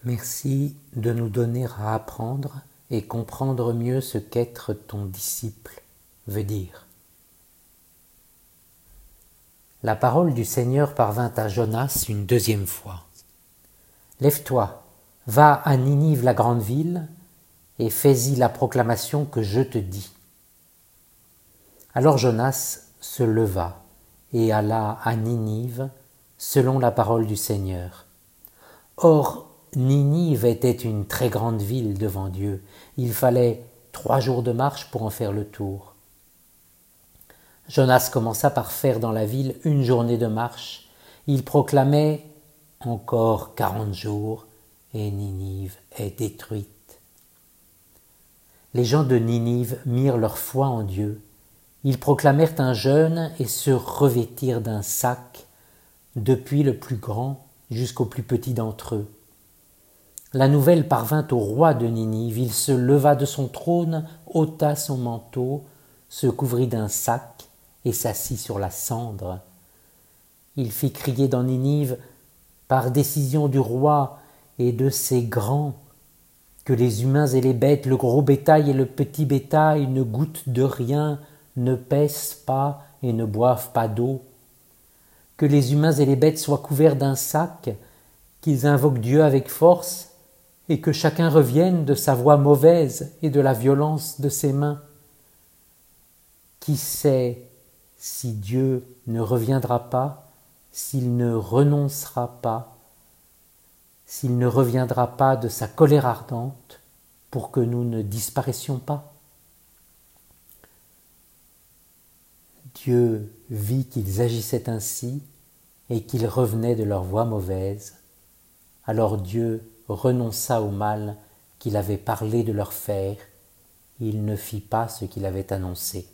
Merci de nous donner à apprendre et comprendre mieux ce qu'être ton disciple veut dire. La parole du Seigneur parvint à Jonas une deuxième fois. « Lève-toi, va à Ninive la grande ville, et fais-y la proclamation que je te dis. » Alors Jonas se leva et alla à Ninive selon la parole du Seigneur. Or, Ninive était une très grande ville devant Dieu. Il fallait 3 jours de marche pour en faire le tour. Jonas commença par faire dans la ville 1 journée de marche. Il proclamait « Encore 40 jours et Ninive est détruite. » Les gens de Ninive mirent leur foi en Dieu. Ils proclamèrent un jeûne et se revêtirent d'un sac, depuis le plus grand jusqu'au plus petit d'entre eux. La nouvelle parvint au roi de Ninive. Il se leva de son trône, ôta son manteau, se couvrit d'un sac et s'assit sur la cendre. Il fit crier dans Ninive, par décision du roi et de ses grands, que les humains et les bêtes, le gros bétail et le petit bétail ne goûtent de rien, ne pèsent pas et ne boivent pas d'eau. Que les humains et les bêtes soient couverts d'un sac, qu'ils invoquent Dieu avec force, et que chacun revienne de sa voix mauvaise et de la violence de ses mains. Qui sait si Dieu ne reviendra pas, s'il ne renoncera pas, s'il ne reviendra pas de sa colère ardente pour que nous ne disparaissions pas? Dieu vit qu'ils agissaient ainsi et qu'ils revenaient de leur voie mauvaise. Alors Dieu renonça au mal qu'il avait parlé de leur faire. Il ne fit pas ce qu'il avait annoncé.